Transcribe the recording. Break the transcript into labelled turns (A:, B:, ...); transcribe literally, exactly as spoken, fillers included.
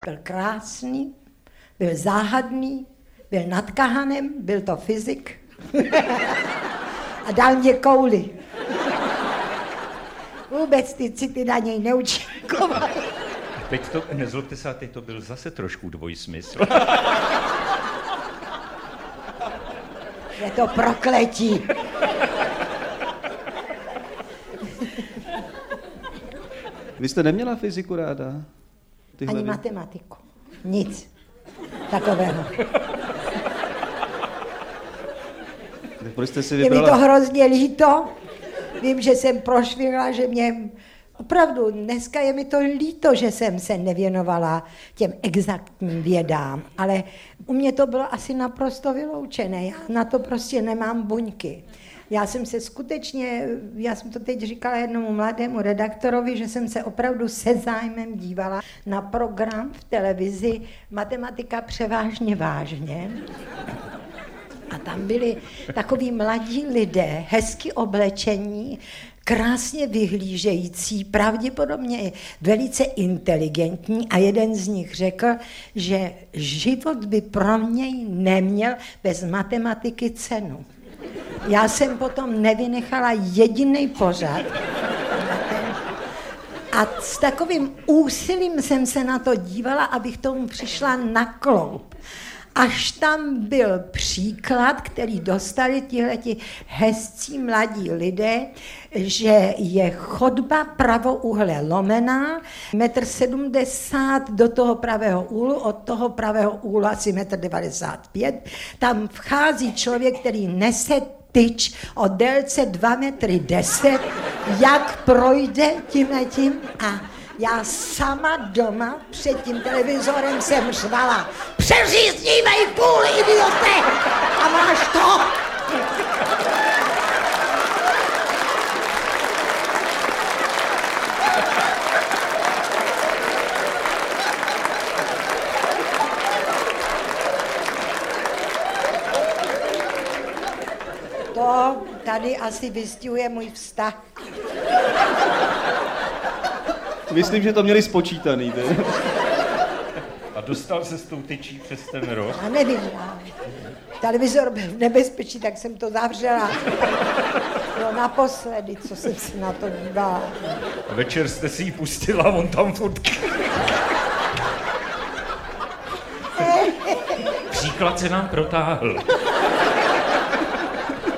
A: Byl krásný, byl záhadný, byl nad kahanem, byl to fyzik a dal mě kouli. Vůbec ty city na něj neúčinkovaly.
B: Teď to, nezlobte se, teď to byl zase trošku dvojsmysl.
A: Je to prokletí.
C: Vy jste neměla fyziku ráda? Tyhle
A: Ani
C: vy...
A: matematiku. Nic takového.
C: Tak proč jste si
A: Je mi
C: vybrala...
A: to hrozně líto. Vím, že jsem prošvihla, že mě... Opravdu, dneska je mi to líto, že jsem se nevěnovala těm exaktním vědám, ale u mě to bylo asi naprosto vyloučené. Já na to prostě nemám buňky. Já jsem se skutečně, já jsem to teď říkala jednomu mladému redaktorovi, že jsem se opravdu se zájmem dívala na program v televizi Matematika převážně vážně. A tam byli takoví mladí lidé, hezky oblečení, krásně vyhlížející, pravděpodobně velice inteligentní a jeden z nich řekl, že život by pro něj neměl bez matematiky cenu. Já jsem potom nevynechala jediný pořad a s takovým úsilím jsem se na to dívala, abych tomu přišla na kloub. Až tam byl příklad, který dostali tihleti hezcí mladí lidé, že je chodba pravouhle lomená, metr sedmdesát do toho pravého úhlu, od toho pravého úhlu asi metr devadesát pět. Tam vchází člověk, který nese tyč o délce dva metry deset, jak projde tímhletím a já sama doma před tím televizorem jsem řvala: přeříznívej půl, idiote! A máš to! To tady asi vystihuje můj vztah.
C: Myslím, že to měli spočítaný. Ty.
B: A dostal se s tou tyčí přes ten roh?
A: Já nevím, já. Televizor byl v nebezpečí, tak jsem to zavřela. No naposledy, co jsem se na to dívala.
B: Večer jste si ji pustila, on tam fotky. Příklad se nám protáhl.